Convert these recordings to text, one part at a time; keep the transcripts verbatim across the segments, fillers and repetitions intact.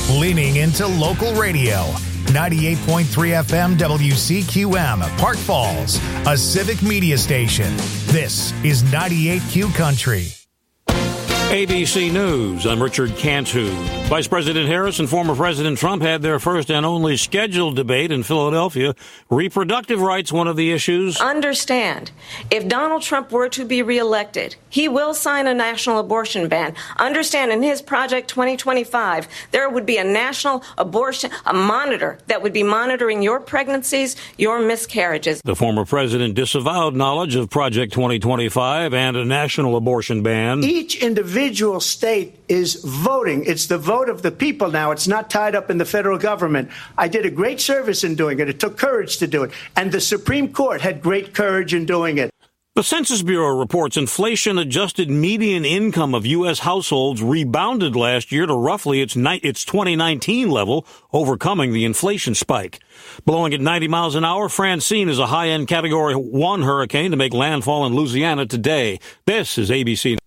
Leaning into local radio. ninety-eight point three F M W C Q M, Park Falls, a civic media station. This is ninety-eight Q Country. A B C News, I'm Richard Cantu. Vice President Harris and former President Trump had their first and only scheduled debate in Philadelphia. Reproductive rights, one of the issues. Understand, if Donald Trump were to be reelected, he will sign a national abortion ban. Understand, in his Project twenty twenty-five, there would be a national abortion, a monitor that would be monitoring your pregnancies, your miscarriages. The former president disavowed knowledge of Project twenty twenty-five and a national abortion ban. Each individual Individual state is voting. It's the vote of the people now. It's not tied up in the federal government. I did a great service in doing it. It took courage to do it. And the Supreme Court had great courage in doing it. The Census Bureau reports inflation-adjusted median income of U S households rebounded last year to roughly its, ni- its twenty nineteen level, overcoming the inflation spike. Blowing at ninety miles an hour, Francine is a high-end Category one hurricane to make landfall in Louisiana today. This is A B C.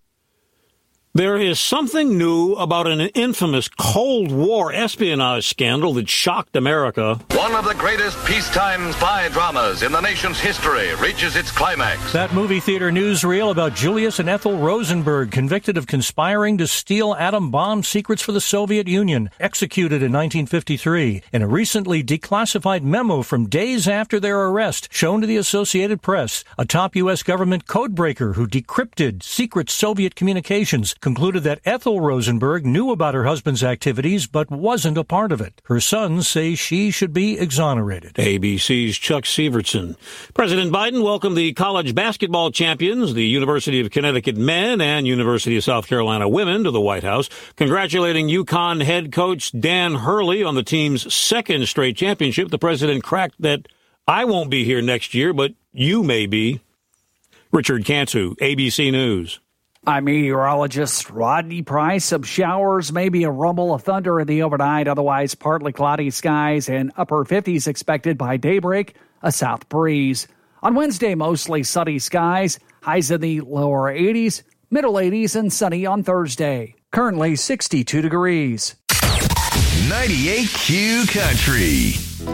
There is something new about an infamous Cold War espionage scandal that shocked America. One of the greatest peacetime spy dramas in the nation's history reaches its climax. That movie theater newsreel about Julius and Ethel Rosenberg, convicted of conspiring to steal atom bomb secrets for the Soviet Union, executed in nineteen fifty-three. In a recently declassified memo from days after their arrest, shown to the Associated Press, a top U S government codebreaker who decrypted secret Soviet communications concluded that Ethel Rosenberg knew about her husband's activities but wasn't a part of it. Her sons say she should be exonerated. A B C's Chuck Severson. President Biden welcomed the college basketball champions, the University of Connecticut men and University of South Carolina women, to the White House, congratulating UConn head coach Dan Hurley on the team's second straight championship. The president cracked that I won't be here next year, but you may be. Richard Cantu, A B C News. I'm meteorologist Rodney Price. Some showers, maybe a rumble of thunder in the overnight. Otherwise, partly cloudy skies and upper fifties expected by daybreak. A south breeze. On Wednesday, mostly sunny skies. Highs in the lower eighties, middle eighties, and sunny on Thursday. Currently sixty-two degrees. ninety-eight Q Country.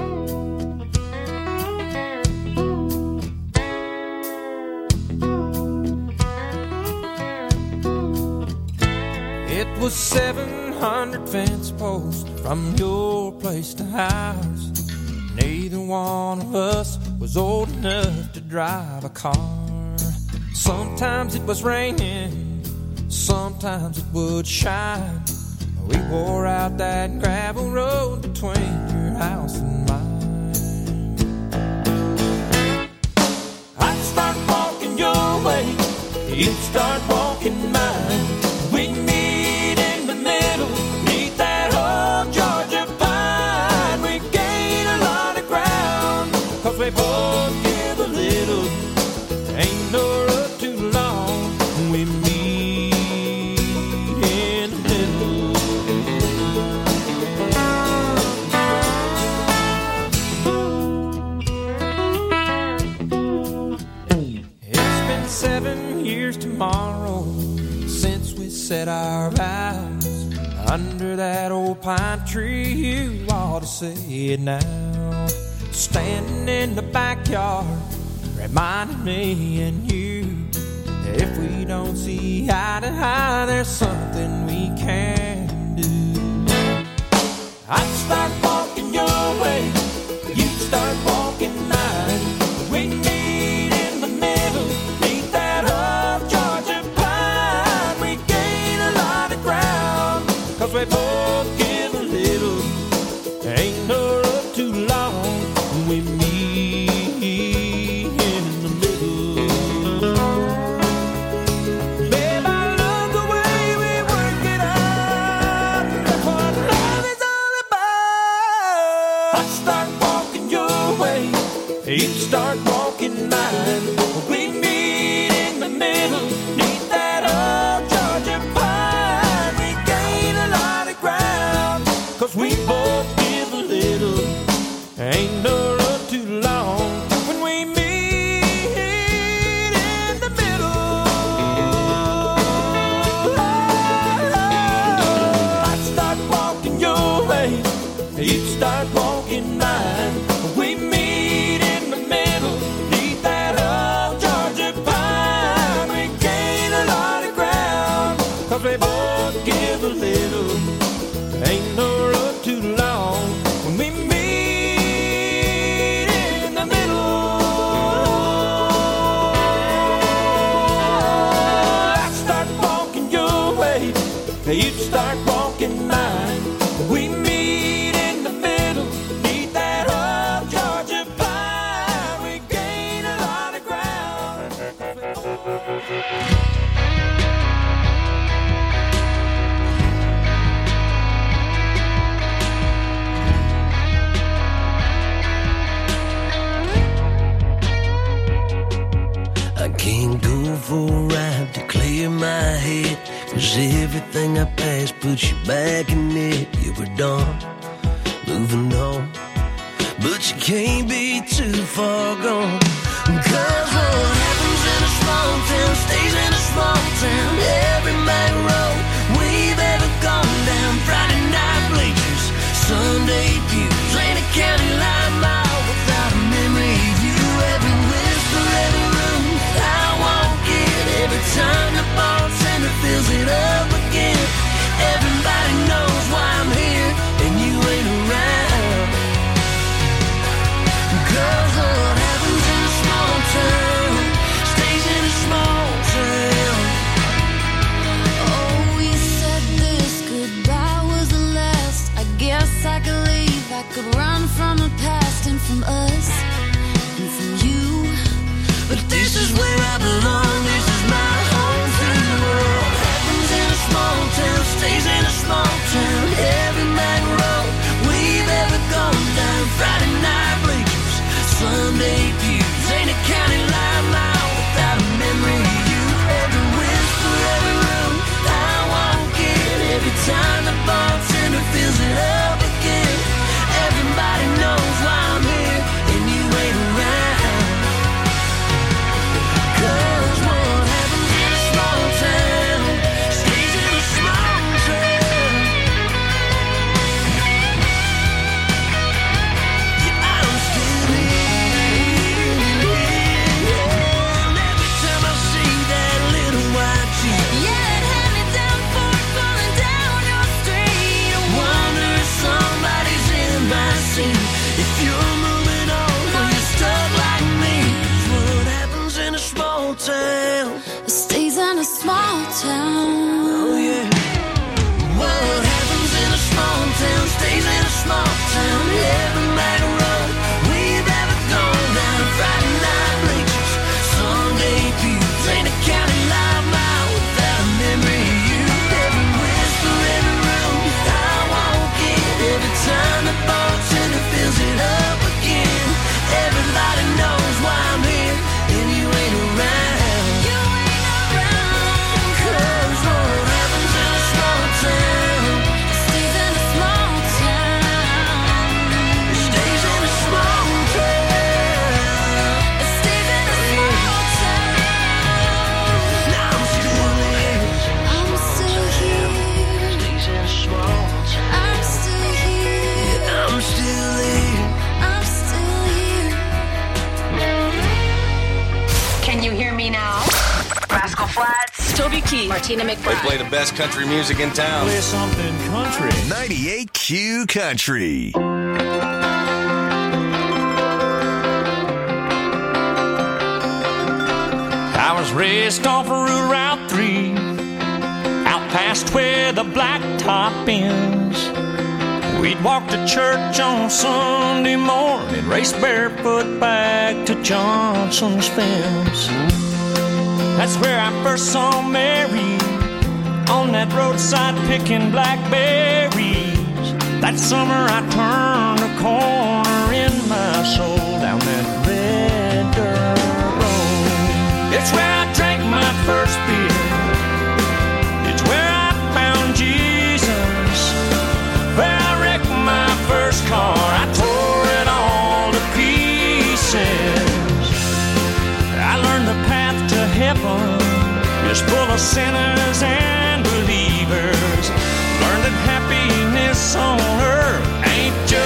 It was seven hundred fence posts from your place to ours. Neither one of us was old enough to drive a car. Sometimes it was raining, sometimes it would shine. We wore out that gravel road between your house and mine. I'd start walking your way, you'd start walking mine. We meet in the middle, meet that old Georgia pine. We gain a lot of ground, cause we both give a little. Ain't no road too long, we meet in the middle. It's been seven years tomorrow since we said our vows under that old pine tree. You ought to say it now. Standing in the backyard, reminding me and you that if we don't see eye to eye, there's something we can do. I'd start walking your way, you'd start walking mine. We meet in the middle, meet that old Georgia pine. We gain a lot of ground, cause we both give a little. Ain't no road too long, we meet in the middle. Babe, I love the way we work it out. That's what love is all about. I'd start walking your way, you'd start walking mine. We meet in the middle, neath that old Georgia pine. We gain a lot of ground, cause we both give a little. Ain't no road too long when we meet in the middle. I'd start walking your way, you'd start walking mine. We meet in the middle, neath that old Georgia pine. We gain a lot of ground, 'cause we both give a little. Ain't no road too long when we meet in the middle. I start walking your way, you'd start walking mine. We meet in the middle, neath that old Georgia pine. We gain a lot of ground. I can't go for a ride to clear my head, 'cause everything I passed puts you back in it. You were done, moving on, but you can't be too far gone. 'Cause what happens in a small town stays in a small town. Every back road we've ever gone down, Friday night bleachers, Sunday pews, ain't a county line mile without a memory of you. Every whisper, every room I walk in, every time the bartender fills it up again. Everybody knows why I'm here and you ain't around. 'Cause what happens in a small town stays in a small town. Oh, we said this goodbye was the last. I guess I could leave, I could run from the past and from us and from you. But this is where I belong, this is my home free world. Happens in a small town, stays in a small town. Every back road we've ever gone down, Friday night bleachers, Sunday pews, ain't a county line mile without a memory of you. Every whisper, every room I walk in, every time the bartender fills it up again. Everybody knows why I'm here and you ain't around. 'Cause what happens in a small town stays in a small town. Yeah, I'm still here. And every time I see that little white Jeep, Yeah, it had me down for it falling down your street. I wonder if somebody's in my seat. If you're moving on or you're stuck like me. 'Cause what happens in a small town? It stays in a small town. Oh yeah. What happens in a small town stays in a small town. Every back road we've ever gone down, Friday night bleachers, Sunday pews, ain't a county line mile without a memory of you. Every whisper, every room I walk in, every time the bartender fills it up again. Everybody knows why I'm here and you ain't around. You ain't around. 'Cause what happens in a small town It stays in a small town. it stays in a small town. It stays in a small town. Now I'm still here. I'm still here. Stays in a small town. I'm still here. I'm still here. I'm still here. Can you hear me now? Rascal Flatts, Toby Keith, Martina They McBride. play the best country music in town. Play something country. ninety-eight Q Country. I was raced off of Route three, out past where the blacktop ends. We'd walk to church on Sunday morning, race barefoot back to Johnson's Fence. That's where I first saw Mary, on that roadside picking blackberries. That summer I turned a corner in my soul, down that red dirt road. It's where I drank my first beer, it's where I found Jesus, where I wrecked my first car, I tore it all to pieces. I learned the path to heaven is full of sinners and believers. Learned that happiness on earth ain't just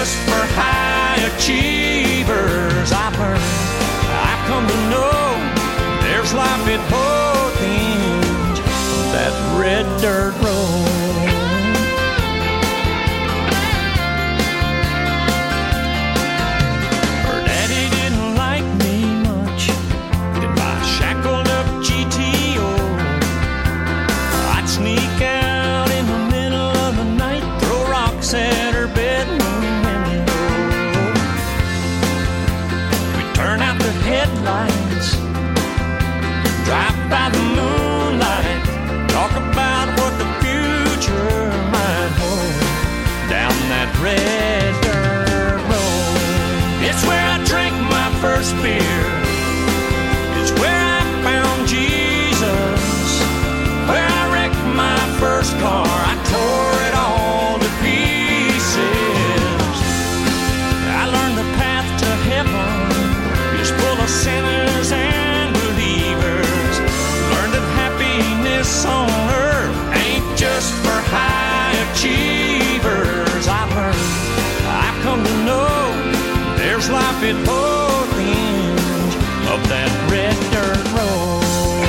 headlights, drive by the moonlight, talk about what the future might hold down that red dirt road. It's where I drank my first beer. It's where I found Jesus. Where I wrecked my first car. I tore it all to pieces. I learned the path to heaven is full of sinners and believers. Learned that happiness on earth ain't just for high achievers. I've learned, I've come to know there's life at both ends of that red dirt road.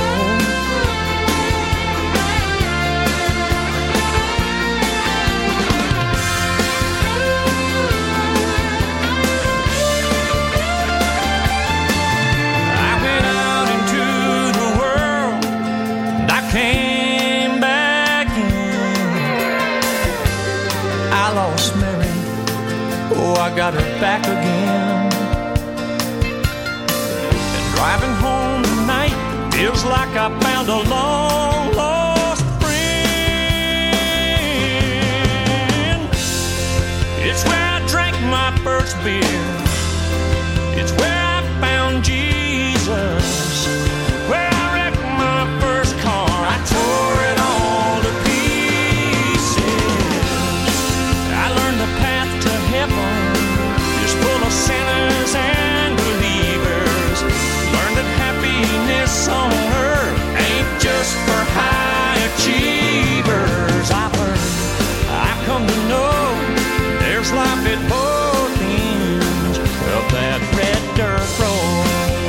I went out into the world and I came back in. I lost Mary, oh, I got her back again. Driving home tonight feels like I found a long lost friend. It's where I drank my first beer. It's where I found Jesus. Where I wrecked my first car. I tore it all to pieces. I learned the path to heaven is full of sinners and believers. Learned that happiness on earth ain't just for high achievers. I've learned, I've come to know there's life at both ends of that red dirt road.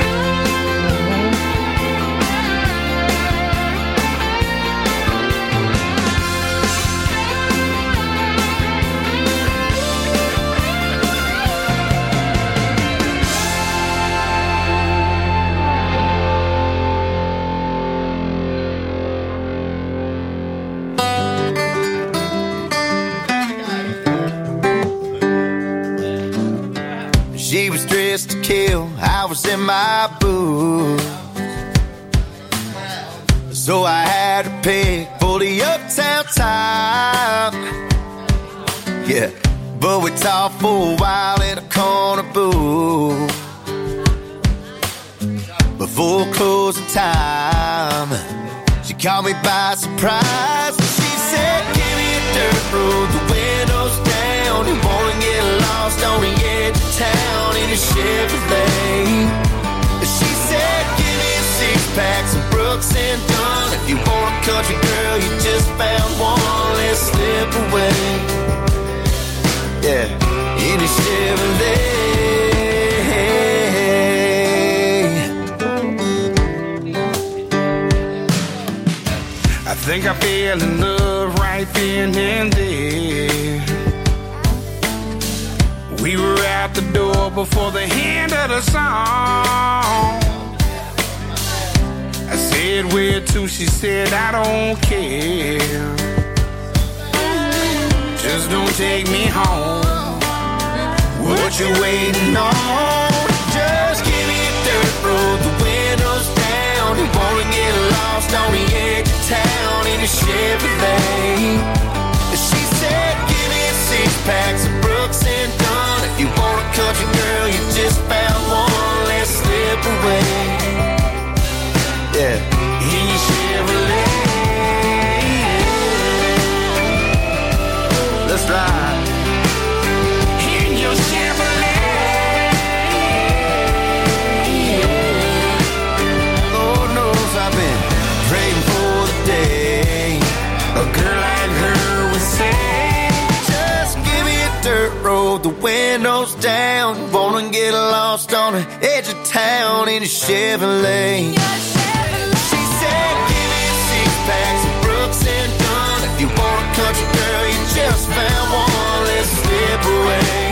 She was dressed to kill, I was in my boots. So I had to pick for the uptown top. Yeah, but we talked for a while in a corner booth. Before closing time, she caught me by surprise. She said, give me a dirt road, the windows down. You wanna get lost on the edge of town in a Chevrolet. She said, give me a six-pack, some Brooks and Dunn. If you want a country girl, you just found one, let's slip away. Yeah, in a Chevrolet. I think I fell in love right then and there. We were out the door before the end of the song. I said, where to? She said, I don't care. Just don't take me home. What you waiting on? Just give me a dirt road, the windows down. You wanna get lost on the edge of town in a Chevrolet. She said, give me a six-pack, some Brooks and Dunn. If you want a country girl, you just found one, let's slip away. Yeah, in your Chevrolet. Let's ride. In your Chevrolet. Lord knows I've been praying for the day a girl like her would say, just give me a dirt road, the windows down. Wanna get lost on the edge of town in a Chevrolet. She said, give me a six-pack, some Brooks and Dunn. If you want a country girl, you just found one, let's slip away.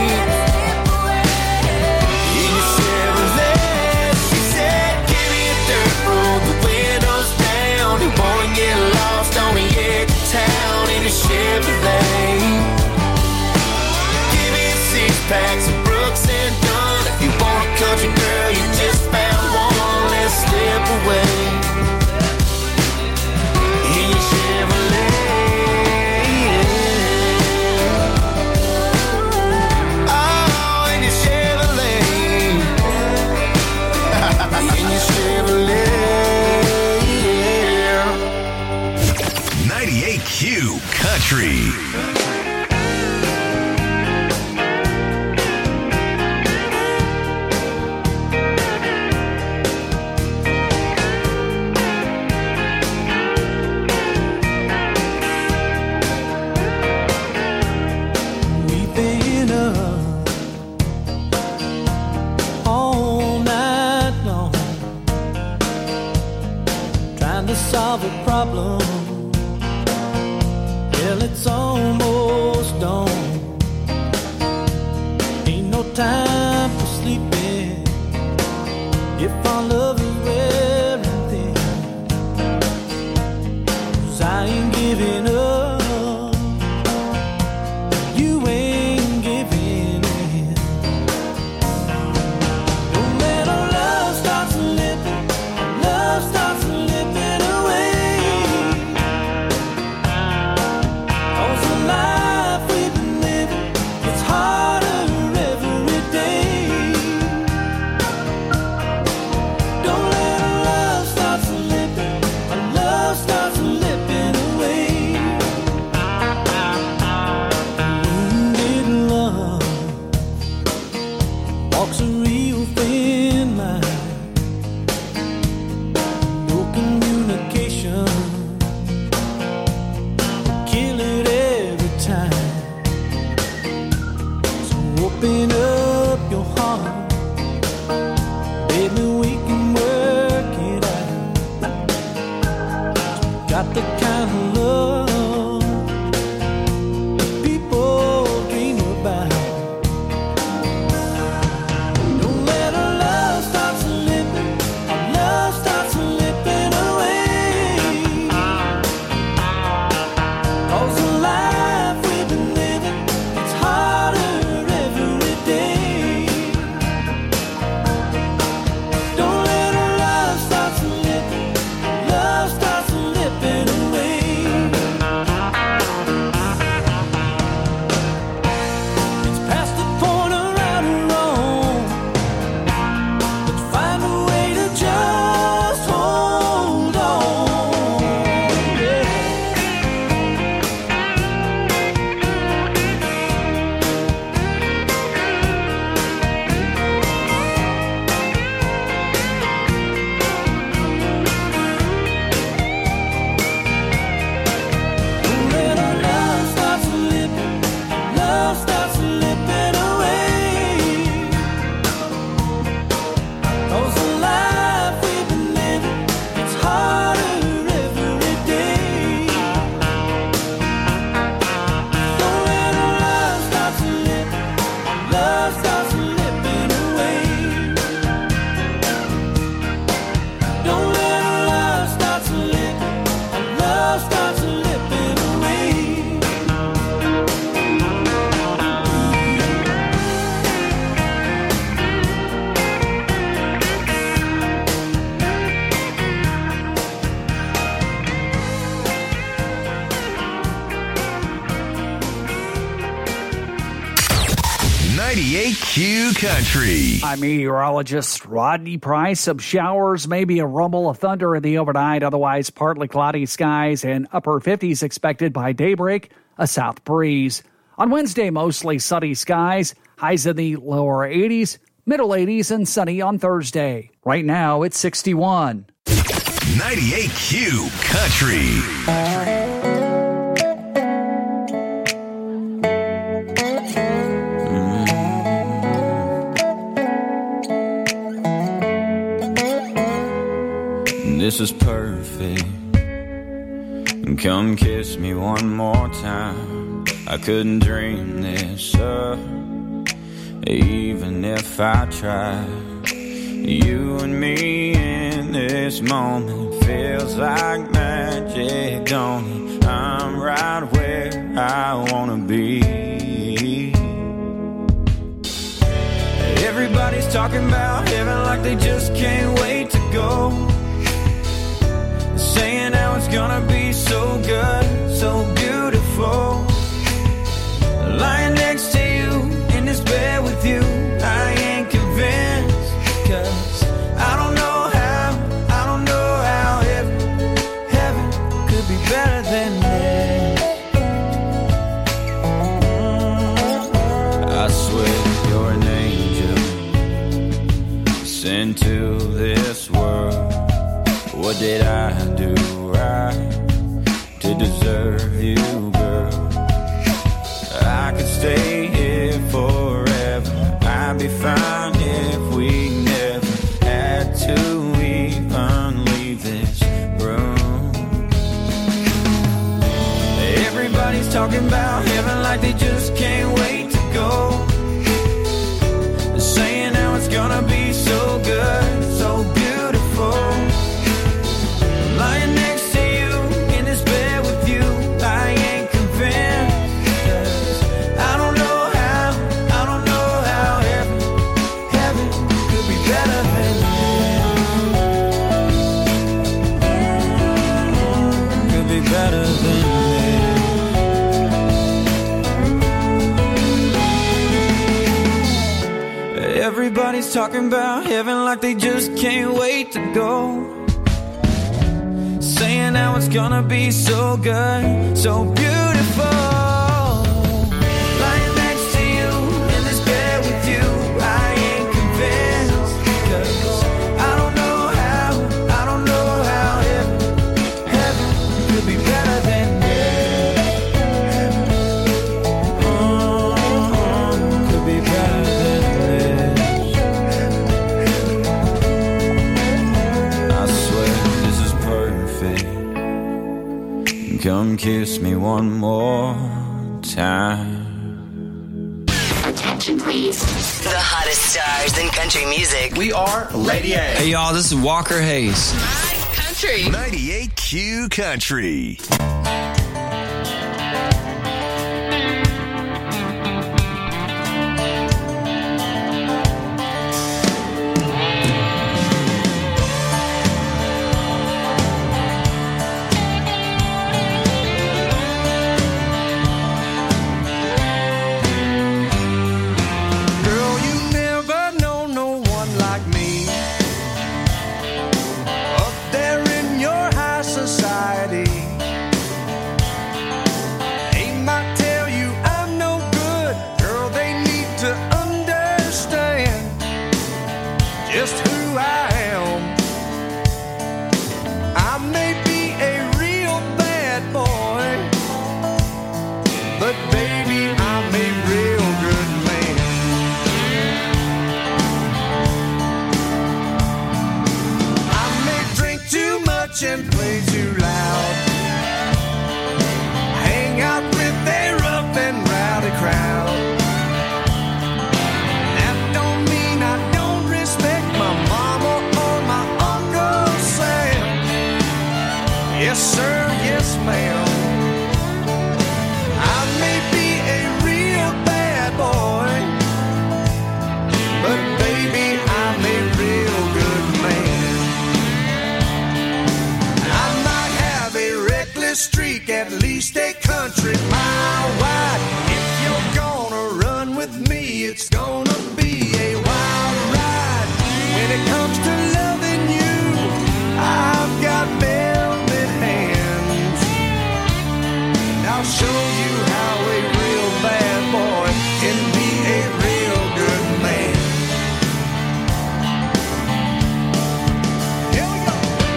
In your Chevrolet. She said, give me a dirt road, the windows down. You wanna get lost on the edge of town in a Chevrolet. Give me a six-pack, some Brooks and Dunn. If you want a country girl, you just found one. time for sleeping. If our love is wearing thin, 'cause I ain't giving up, you ain't giving in. Don't let our love start slipping, love starts slipping away. 'Cause the life we've been living, it's harder every day. Don't let our love start slipping, our love starts slipping away. Wounded love walks a real thin line. No communication will kill it every time. So open up your heart, baby, we can work it out. Got the kind of love people dream about. Don't let our love start slipping, our love starts slipping away. 'Cause the life we've been living, it's harder every day. Don't let our love start slipping, love starts slipping away. It's past the point of right or wrong. Let's find a way to just hold on. Yeah. Don't let our love start slipping, love starts slipping away. 'Cause the life we've been living, it's harder every day. Don't let our love start slipping, love starts slipping away. Don't let our love start slipping, love starts slipping away. ninety-eight Q Country. I'm meteorologist Rodney Price. Some showers, maybe a rumble of thunder in the overnight. Otherwise, partly cloudy skies and upper fifties expected by daybreak. A south breeze. On Wednesday, mostly sunny skies. Highs in the lower eighties, middle eighties, and sunny on Thursday. Right now, it's sixty-one. ninety-eight Q Country. This is perfect. Come kiss me one more time. I couldn't dream this up, even if I tried. You and me in this moment feels like magic, don't it? I'm right where I wanna be. Everybody's talking about heaven like they just can't wait to go. Saying how it's gonna be so good, so beautiful. Lying next to you, in this bed with you, I ain't convinced. 'Cause I don't know how, I don't know how heaven, heaven could be better than this. I swear you're an angel sent to this world. What did I do right to deserve you, girl? I could stay here forever. I'd be fine if we never had to even leave this room. Everybody's talking about heaven like they just can't wait to go. Everybody's talking about heaven like they just can't wait to go. Saying how it's gonna be so good, so beautiful. Lying next to you in this bed with you, I ain't convinced. Cause I don't know how, I don't know how heaven, heaven could be better than this. Oh, could be better than this. I swear this is perfect. Come kiss me one more time. Attention, please. The hottest stars in country music. We are Lady A. Hey, y'all, this is Walker Hayes. My country. ninety-eight Q Country. And play too loud. Hang out with a rough and rowdy crowd. That don't mean I don't respect my mama or my Uncle Sam. Yes sir, yes ma'am. I may be a real bad boy, but baby I'm a real good man. Streak, at least a country mile wide. If you're gonna run with me, it's gonna be a wild ride. When it comes to loving you, I've got velvet hands. And I'll show you how a real bad boy can be a real good man. Here we go.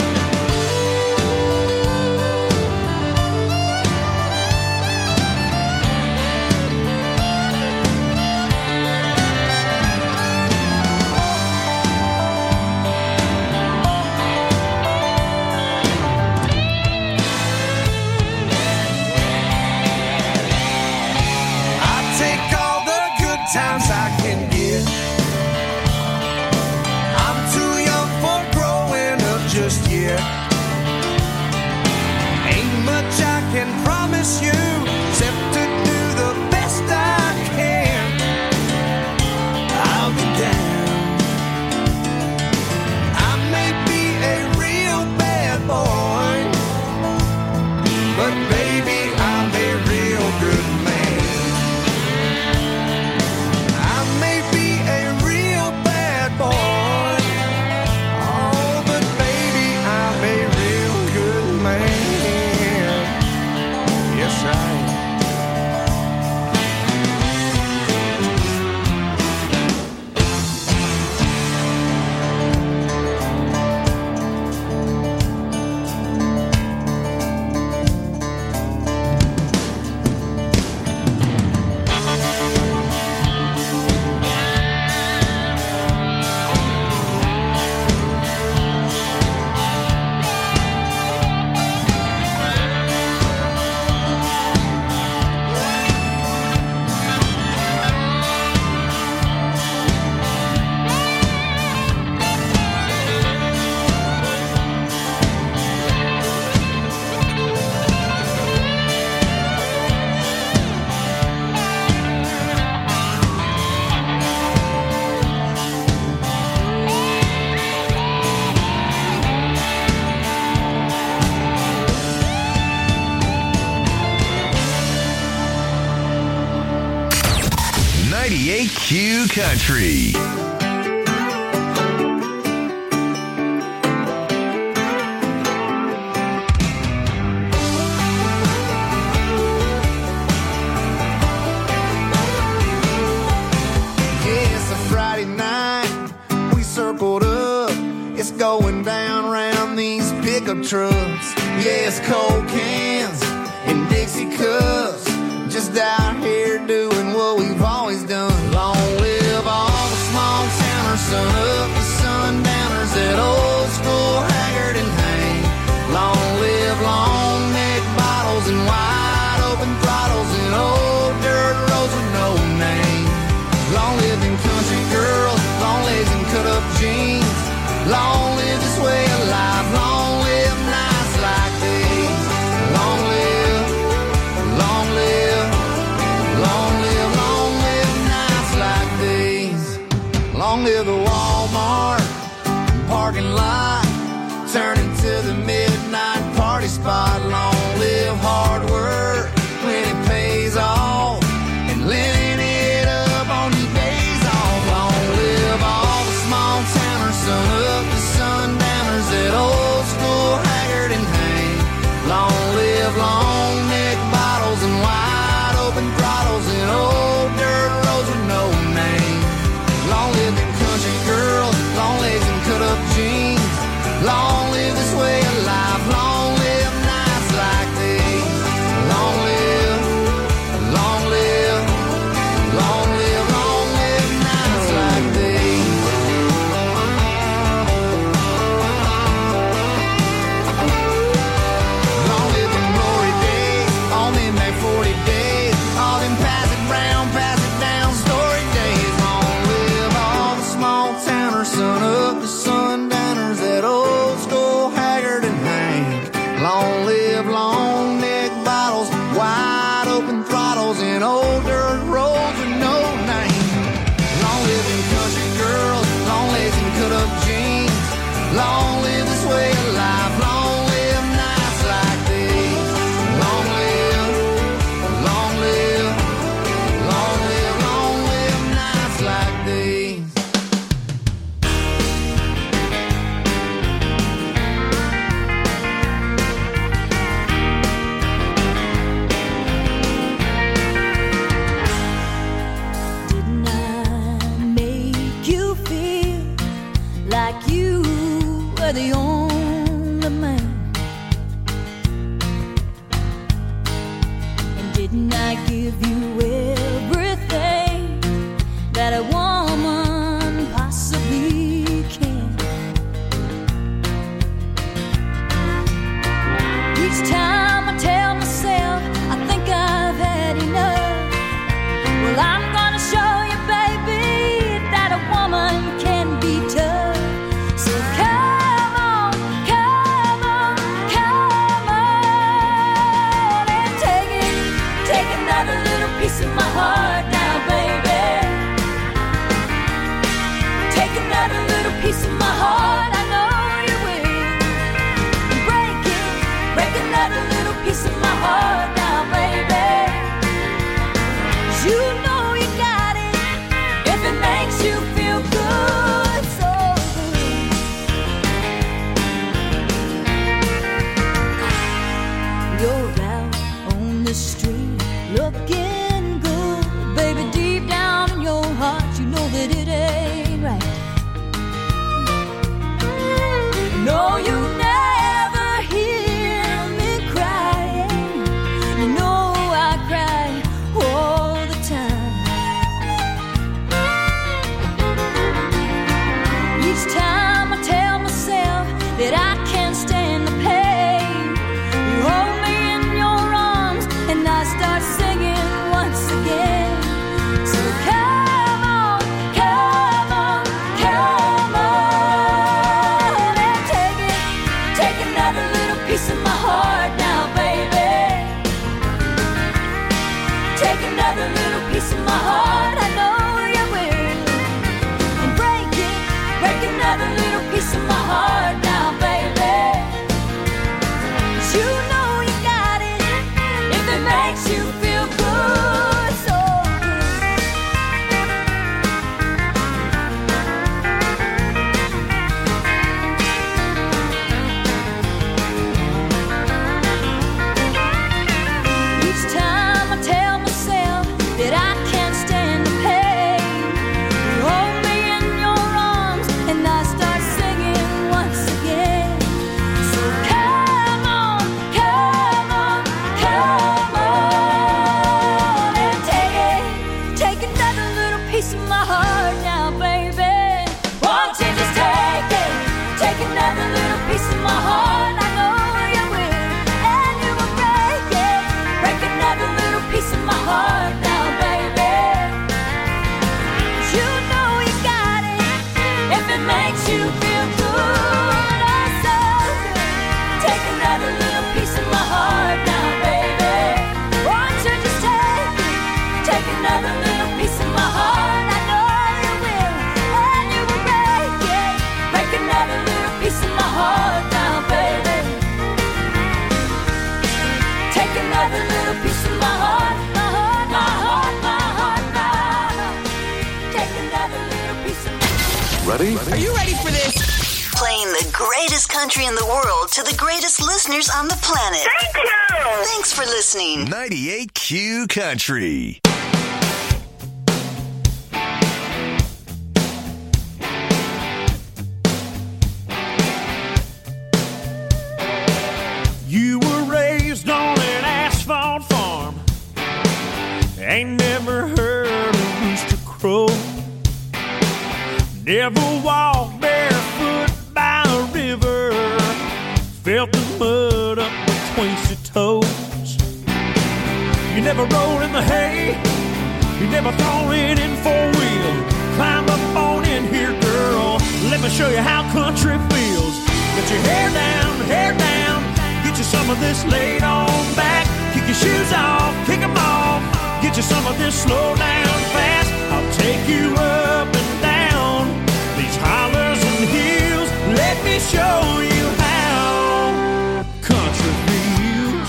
Times I can get. I'm too young for growing up just yet. Ain't much I can promise you except to do the best I can. I'll be down. I may be a real bad boy, but baby I'm a real good man. ninety-eight Q Country. pickup trucks. Yes, cold cans and Dixie cups. Just out here doing what we've always done. Long live all the small towners, sun up to sundowners, that old school Haggard and Hank. Long live long neck bottles and wide open throttles and old dirt roads with no name. Long live them country girls, long legs and cut up jeans. Long live this way of life, long live nights like these. Long live, long live, long live, long live nights like these. Long live the Walmart parking lot, turn into the midnight party spot. Long live hard work when it pays off, and living it up on your days off. Long live all the small towners, sun up to sundowners, that old school Haggard and Hank. Long live long neck bottles and wide open throttles and old dirt roads with no name. Long live them country girls, long legs and cut up jeans. Long live this way of life, long live nights like these. Long live, long live, long live, long live nights like these. Long live them glory days, all them that forty days, all them pass it round, pass it down story days. Long live all the small towners, sun up to sundowners, that old school Haggard and Hank. Long live long neck bottles, wide open throttles, and old dirt roads with no name. Long live them country girls, long legs and cut up jeans. Long live this way of life, long live nights like these. Long live, long live, long live, long live nights like these. Didn't I make you feel like you were the only man? And didn't I give you everything that a woman possibly can? Each time I tell myself I think I've had enough, well, I'm gonna show you, baby, that a woman can be tough. So come on, come on, come on, and take it, take another little piece of my heart now, baby. Take another little piece of my heart, I know you will. And break it, break another little piece of my heart now, baby. You know you got it if it makes you feel good, so good. You're out on the street looking good, baby. Deep down in your heart, you know that it ain't right. No, you never hear me crying. You know I cry all the time. Each time I tell myself that I can't stand the pain, you hold me in your arms and I start singing once again. So come on, come on, come on, and take it, take another little piece of my heart now, baby. Take another little piece of my heart, I know you will. And break it, break another little piece of my heart now, baby. my heart now, baby. Won't you just take it? Take another little piece of my heart. I know you will, and you will break it. Break another little piece of my heart now, baby. You know you got it if it makes you feel good. Oh, so good. Take another little piece of my heart now, baby. Won't you just take it? Take another little piece of my heart. I know you will, and you will break it. Break another little piece of my heart now, baby. Take another little piece of my heart, my heart, my heart, my heart, my heart. Take another little piece of my heart. Ready? Are you ready for this? Playing the greatest country in the world to the greatest listeners on the planet. Thank you! Thanks for listening. ninety-eight Q Country. You were raised on an asphalt farm. Ain't never heard a rooster crow. Never walked barefoot by a river. Felt the mud up between your toes. You never rolled in the hay. You never thrown it in four-wheel. Climb up on in here, girl. Let me show you how country feels. Get your hair down, hair down. Get you some of this laid on back. Kick your shoes off, kick them off. Get you some of this slow down fast. I'll take you up and down these hollers and hills. Let me show you how country feels.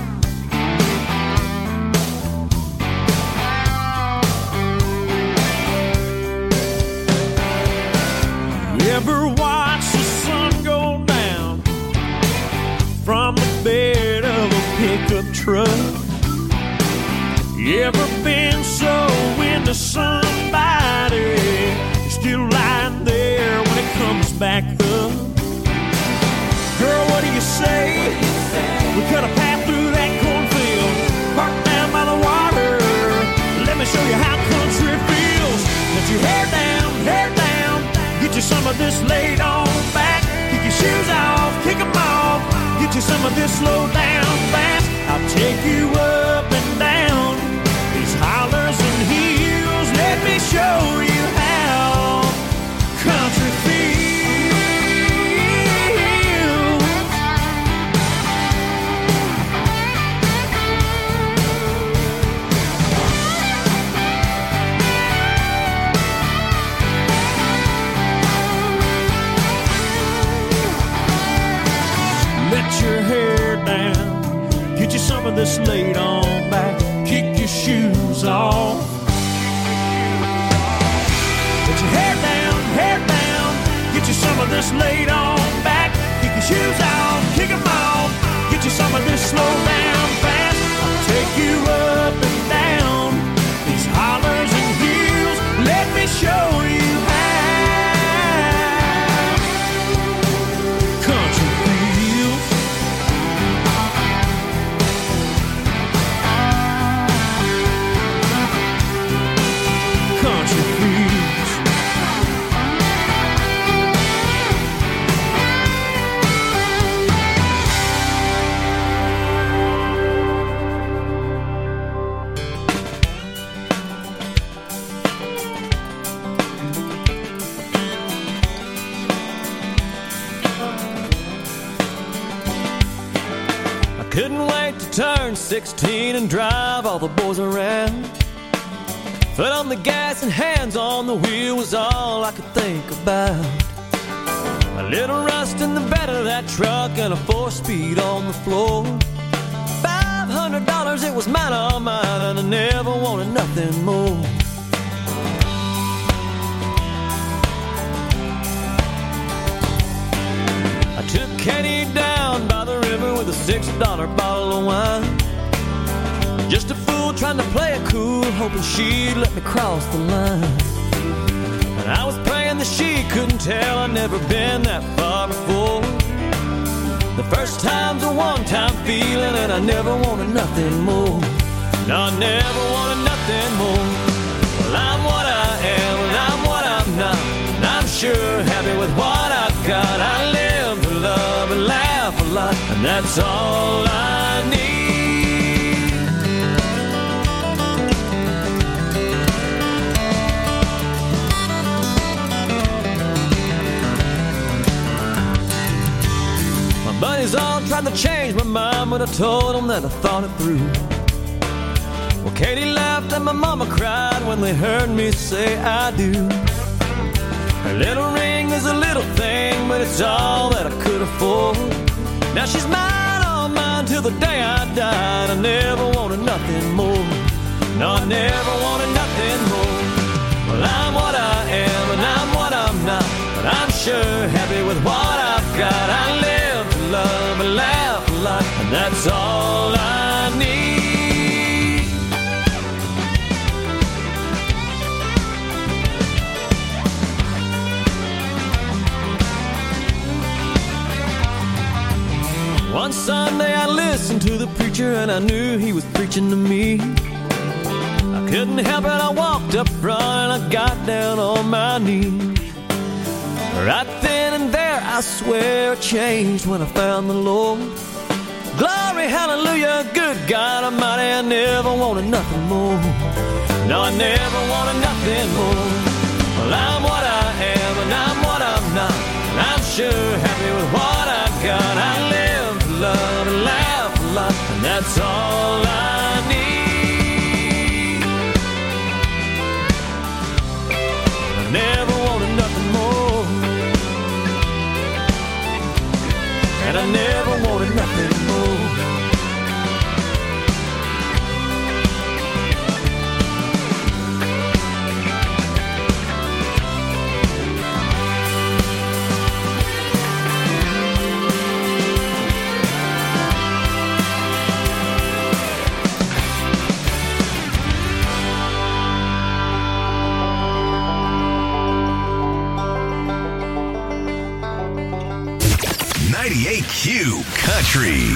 You ever watch the sun go down from the bed of a pickup truck? You ever been so into somebody still lying there when it comes back up? Girl, what do you say? We cut a path through that cornfield, parked down by the water. Let me show you how country feels. Let your hair down, hair down. Get you some of this laid on back. Kick your shoes off, kick them off. Get you some of this slow down fast. I'll take you up and down these hollers and hills. Let me show you how country feels. Let your hair down. Get you some of this laid on back. Kick your shoes off. Let your hair down, hair down. Get you some of this laid on back. Kick your shoes off, kick them off. Get you some of this slow down fast. I'll take you up and down these hollers and hills. Let me show you how country feels. Country feels. Couldn't wait to turn sixteen and drive all the boys around. Foot on the gas and hands on the wheel was all I could think about. A little rust in the bed of that truck and a four-speed on the floor. Five hundred dollars, it was mine, all mine, and I never wanted nothing more. I took Kenny down by the river with a six dollar bottle of wine. Just a fool trying to play it cool, hoping she'd let me cross the line. And I was praying that she couldn't tell I'd never been that far before. The first time's a one-time feeling, and I never wanted nothing more. No, I never wanted nothing more. Well, I'm what I am, that's all I need. My buddies all tried to change my mind, but I told them that I thought it through. Well, Katie laughed and my mama cried when they heard me say I do. Her little ring is a little thing, but it's all that I could afford. Now she's mine, all mine, till the day I died. I never wanted nothing more. No, I never wanted nothing more. Well, I'm what I am and I'm what I'm not, but I'm sure happy with what I've got. I live to love and laugh a lot, and that's all I need. One Sunday I listened to the preacher and I knew he was preaching to me. I couldn't help it, I walked up front and I got down on my knees. Right then and there I swear I changed when I found the Lord. Glory, hallelujah, good God Almighty, I never wanted nothing more. No, I never wanted nothing more. Well, I'm what I am and I'm what I'm not, and I'm sure happy with what I got. I live to love and laugh a lot, and that's all I need. I never wanted nothing more, and I never wanted nothing more. ninety-eight Q Country.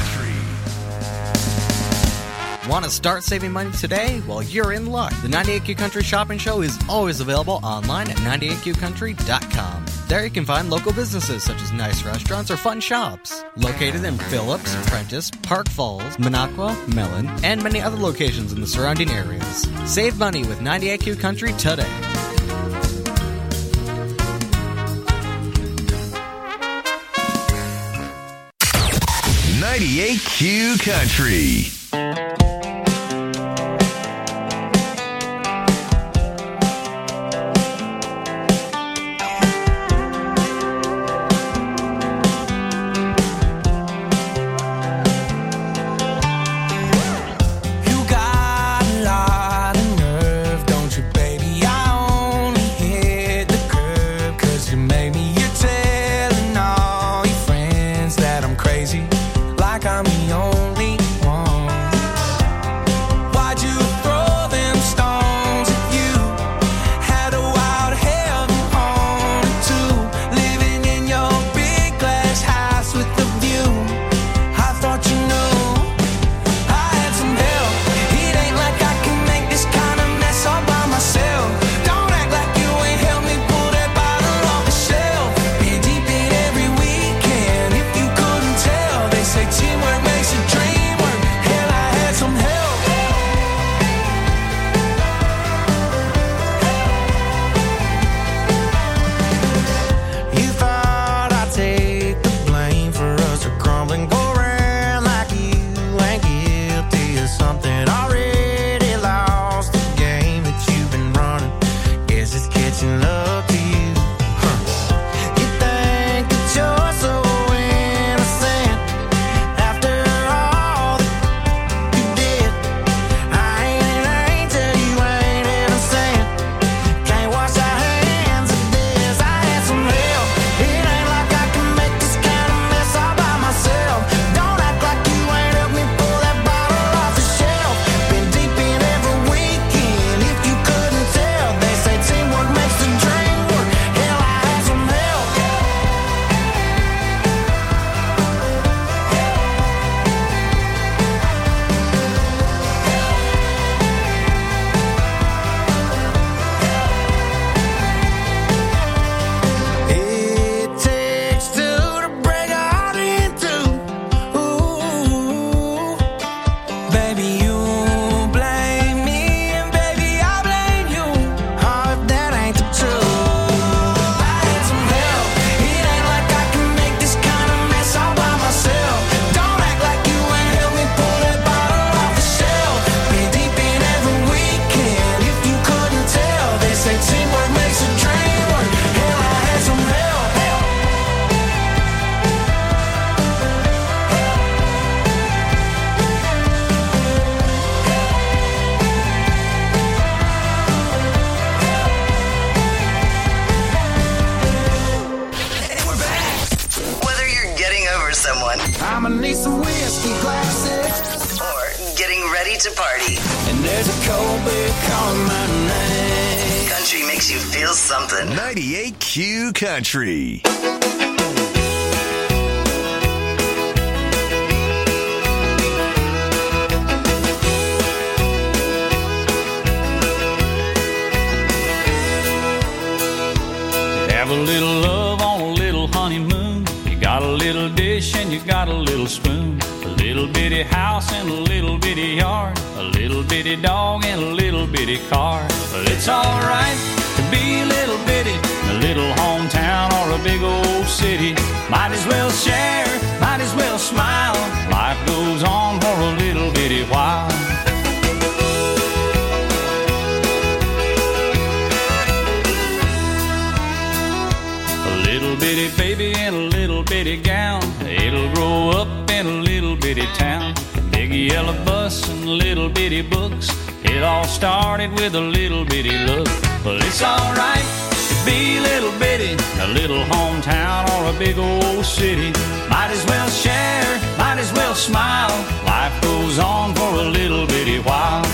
Want to start saving money today? Well, you're in luck. The ninety-eight Q Country Shopping Show is always available online at ninety-eight q country dot com. There you can find local businesses such as nice restaurants or fun shops. Located in Phillips, Prentice, Park Falls, Minocqua, Mellon, and many other locations in the surrounding areas. Save money with ninety-eight Q Country today. ninety-eight Q Country. I'm the only Dream to party. And there's a cold beer calling my name. Country makes you feel something. ninety-eight Q Country. Have a little love on a little honeymoon. You got a little dish and you got a little spoon. A little bitty house and a little bitty yard. A little bitty dog and a little bitty car. Well, it's alright to be a little bitty in a little hometown or a big old city. Might as well share, might as well smile. Life goes on for a little bitty while. Little bitty baby in a little bitty gown. It'll grow up in a little bitty town. Big yellow bus and little bitty books. It all started with a little bitty look. Well, it's alright to be a little bitty in a little hometown or a big old city. Might as well share, might as well smile. Life goes on for a little bitty while.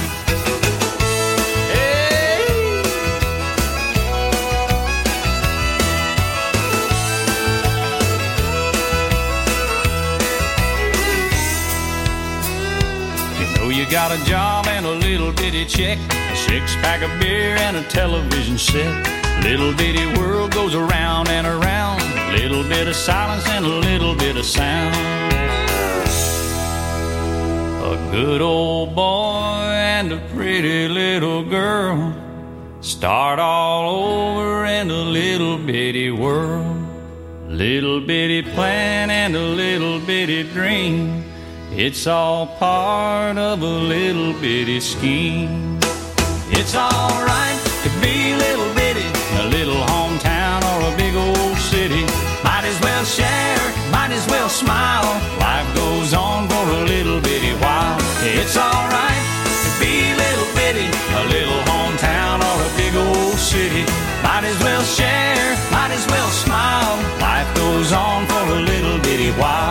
You got a job and a little bitty check, a six-pack of beer and a television set. Little bitty world goes around and around. Little bit of silence and a little bit of sound. A good old boy and a pretty little girl start all over in a little bitty world. Little bitty plan and a little bitty dream. It's all part of a little bitty scheme. It's alright to be a little bitty in a little hometown or a big old city. Might as well share, might as well smile. Life goes on for a little bitty while. It's alright to be a little bitty in a little hometown or a big old city. Might as well share, might as well smile. Life goes on for a little bitty while.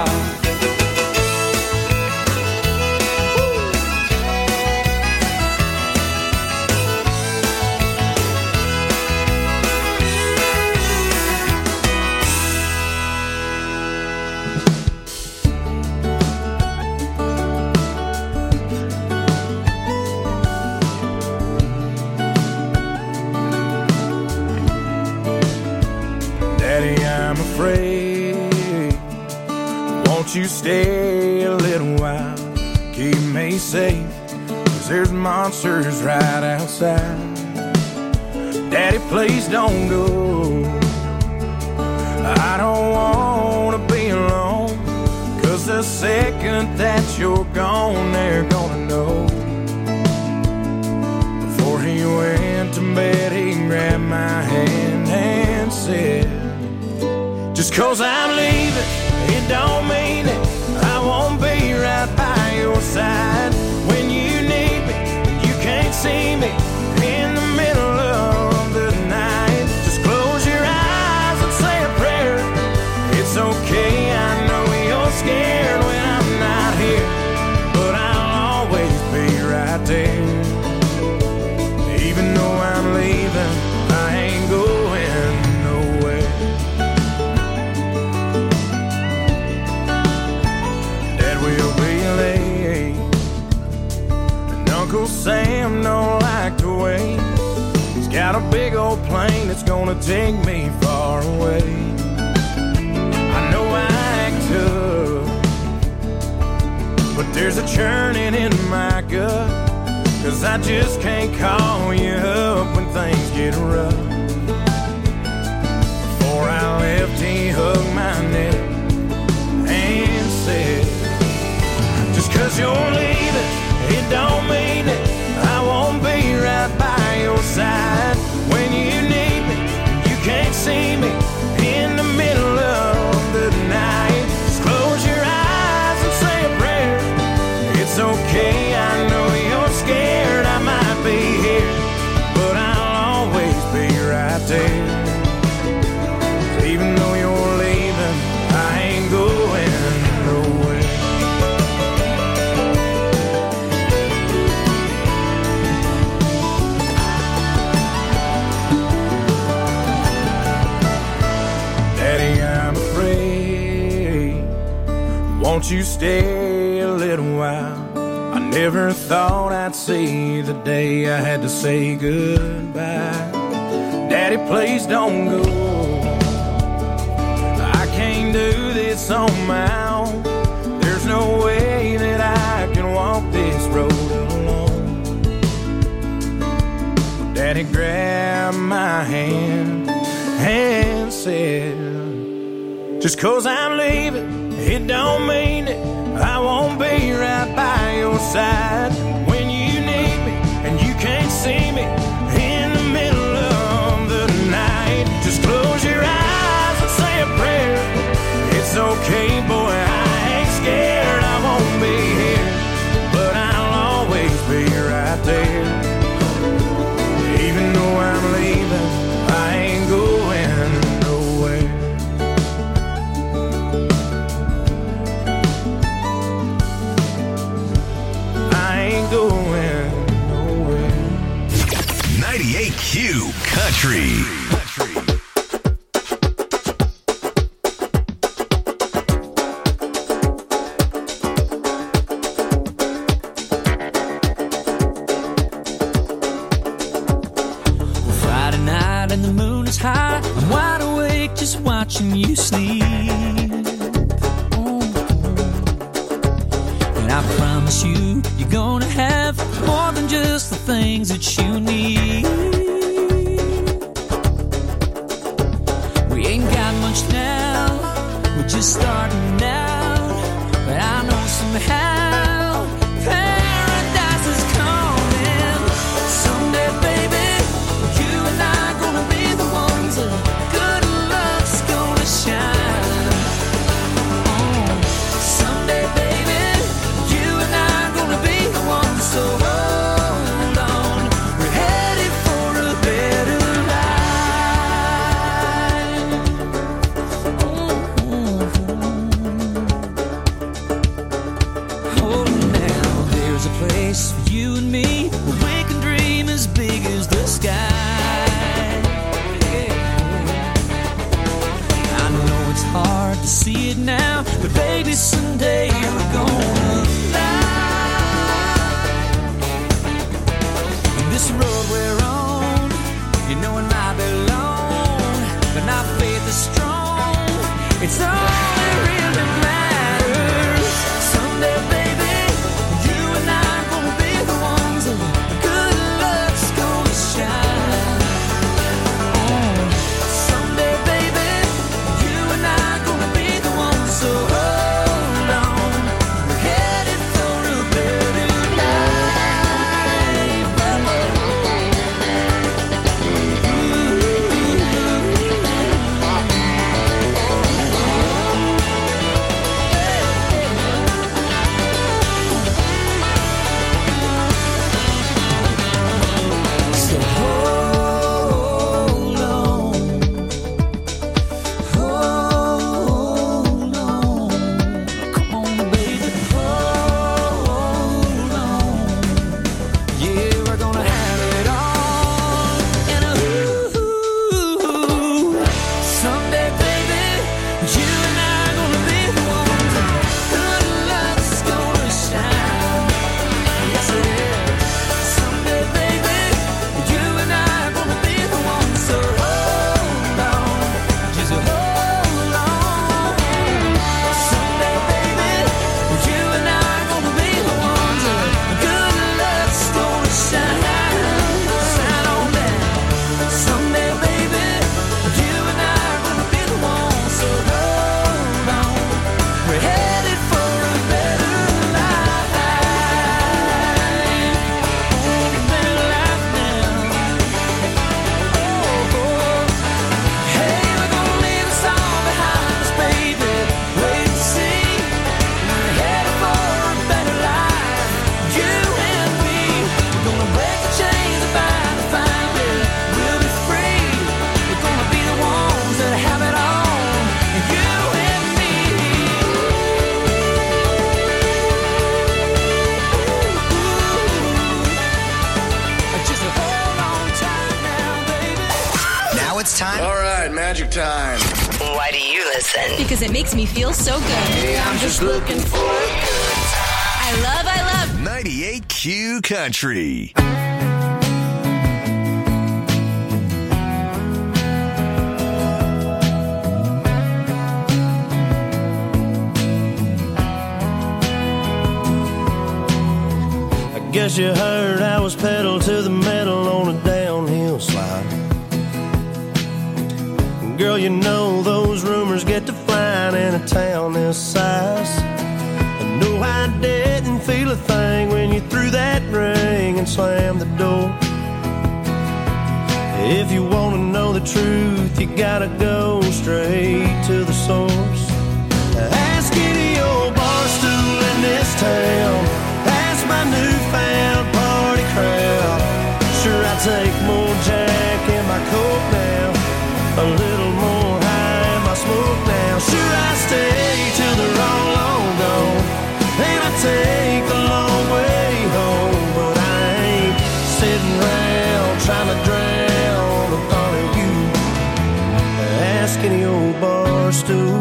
Won't you stay a little while, keep me safe, 'cause there's monsters right outside. Daddy, please don't go, I don't wanna be alone, 'cause the second that you're gone, they're gonna know. Before he went to bed, he grabbed my hand and said, just 'cause I'm leaving, it don't mean it. I won't be right by your side when you need me. You can't see me in the middle of the night. Just close your eyes and say a prayer. It's okay, I know you're scared when I'm not here, but I'll always be right there. Even though I'm leaving, I ain't going nowhere. Dad will be late, and Uncle Sam don't like to wait. He's got a big old plane that's gonna take me far away. I know I act tough, but there's a churning in my gut, 'cause I just can't call you up when things get rough. Before I left, he hugged my neck and said, just 'cause you're leaving, it don't mean it. I won't be right by your side when you need me. You can't see me in the middle of the night. Just close your eyes and say a prayer. It's okay, I know you're scared, I might be here, but I'll always be right there. Even though you're leaving, I ain't going nowhere. won't you stay a little while? I never thought I'd see the day I had to say goodbye. Daddy, please don't go. I can't do this on my own. There's no way that I can walk this road alone. Daddy grabbed my hand and said, just 'cause I'm leaving, it don't mean that I won't be right by your side when you need me and you can't see me in the middle of the night. Just close your eyes and say a prayer. It's okay, boy, I ain't scared. I won't be here, but I'll always be right there. Even though I'm leaving, I ain't going nowhere. Going nowhere. ninety-eight Q Country. Friday night and the moon is high. I'm wide awake just watching you sleep. I promise you, you're gonna have more than just the things that you need. We ain't got much now, we're just starting out. But I know somehow paradise is coming. Someday, baby, you and I gonna be the ones that good luck's gonna shine. Oh, someday, baby, so hold on, we're headed for a better life. Mm-hmm. Oh, now there's a place for you and me where we can dream as big as the sky. Yeah. I know it's hard to see it now, but baby, someday we're gonna fly. This road we're on, you know it might be long, but our faith is strong. It's all that really matters. Someday, baby, you and I gonna be the ones that good luck's gonna shine. Oh, someday, baby, you and I gonna be the ones. So hold on, we're headed for a better life. it's time. All right, magic time. Why do you listen? Because it makes me feel so good. Hey, I'm just looking for a good time. I love, I love ninety-eight Q Country. Guess you heard I was pedal to the metal on a downhill slide. Girl, you know those rumors get to flying in a town this size. And no, I didn't feel a thing when you threw that ring and slammed the door. If you want to know the truth, you gotta go straight to the source. Ask any old bar stool in this town. My newfound party crowd. Sure, I take more Jack in my coat now, a little more high in my smoke now. Sure, I stay till they're all long gone, and I take the long way home. But I ain't sitting around trying to drown the thought of you. Ask any old bar stool.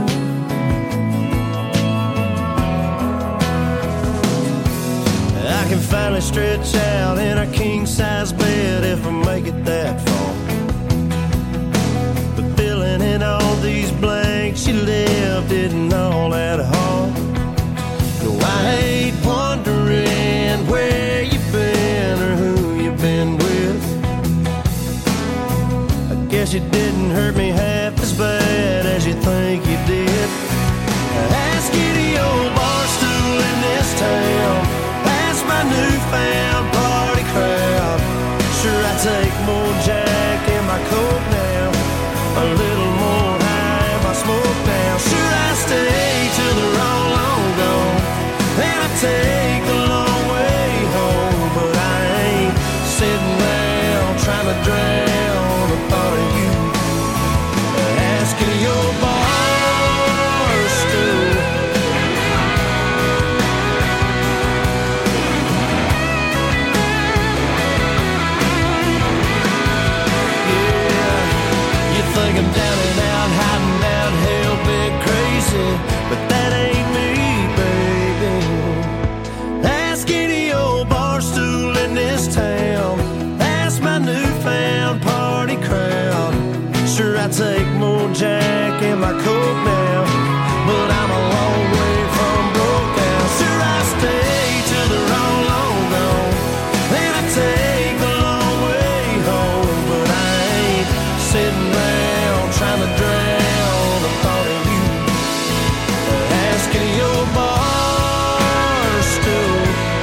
I can finally stretch out in a king-size bed if I make it that far. But filling in all these blanks you left isn't all that hard. No, I hate wondering where you've been or who you've been with. I guess you didn't hurt me half as bad as you think you did. Ask any old bar stool in this town. My newfound party crowd. Sure, I take more Jack in my coat now, a little more high in my smoke now. Sure, I stay till they're all long gone, and I take the long way home. But I ain't sitting around trying to drown the thought of you. Asking your bar stool. I'm down and out, hiding out, hell bit crazy, but that ain't me, baby. Ask any old bar stool in this town. Ask my newfound party crowd. Sure, I take more Jack in my coat now, but I'm a long way from broke now. Sure, I stay till they're all long gone, and I take the long way home. But I ain't sitting around trying to drown the thought of you. Asking your bar stool.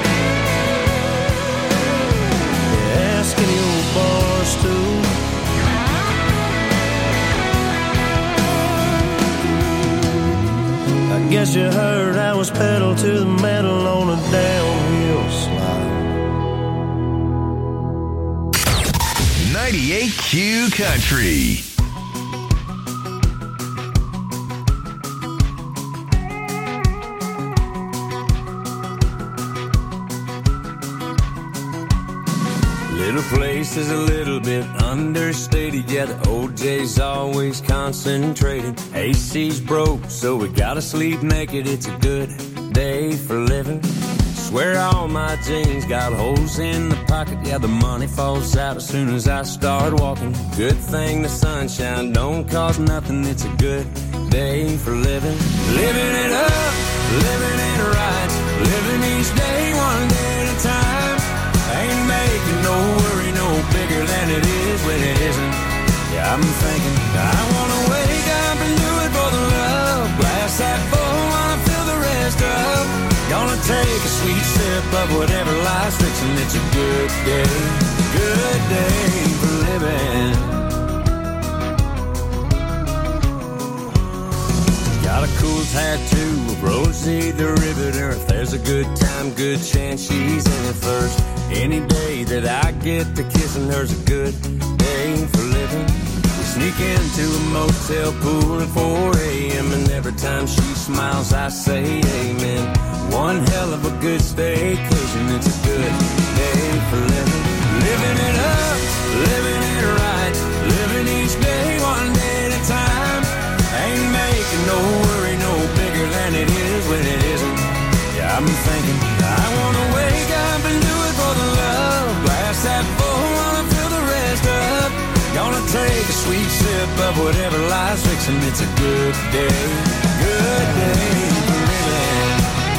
Asking your bar stool. I guess you heard I was pedal to the metal on a downhill slide. ninety-eight Q Country. Little place is a little bit understated. Yeah, the O J's always concentrated. A C's broke, so we gotta sleep naked. It's a good day for living. Swear all my jeans got holes in the pocket. Yeah, the money falls out as soon as I start walking. Good thing the sunshine don't cost nothing. It's a good day for living. Living it up, living it right. Living each day one day at a time. Ain't making no worry no bigger than it is when it isn't. Yeah, I'm thinking I wanna wake up and do it for the love. Glass half full, wanna fill the rest up. Gonna take a sweet sip of whatever life's fixing. It's a good day, good day for living. Got a cool tattoo of Rosie the Riveter. If there's a good time, good chance she's in it first. Any day that I get to kissing her's a good day for living. We sneak into a motel pool at four a.m. and every time she smiles I say amen. One hell of a good staycation. It's a good day for living. Living it up, living it right. Living each day I'm thinking I wanna wake up and do it for the love. Blast that full, wanna fill the rest up. Gonna take a sweet sip of whatever life's fixing. It's a good day, good day for living.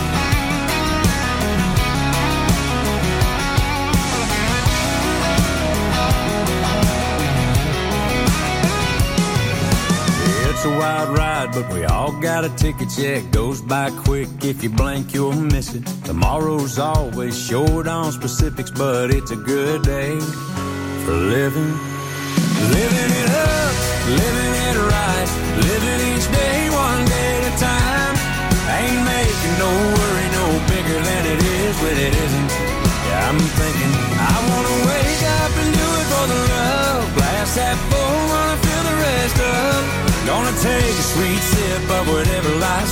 It's a wild ride, but we all got a ticket check. Goes by quick, if you blink you'll miss it. Tomorrow's always short on specifics, but it's a good day for living. Living it up, living it right, living each day one day at a time. Ain't making no worry no bigger than it is when it isn't. Yeah, I'm thinking I wanna wake up and do it for the love. Blast that full, wanna fill the rest up. Gonna take a sweet sip of whatever life's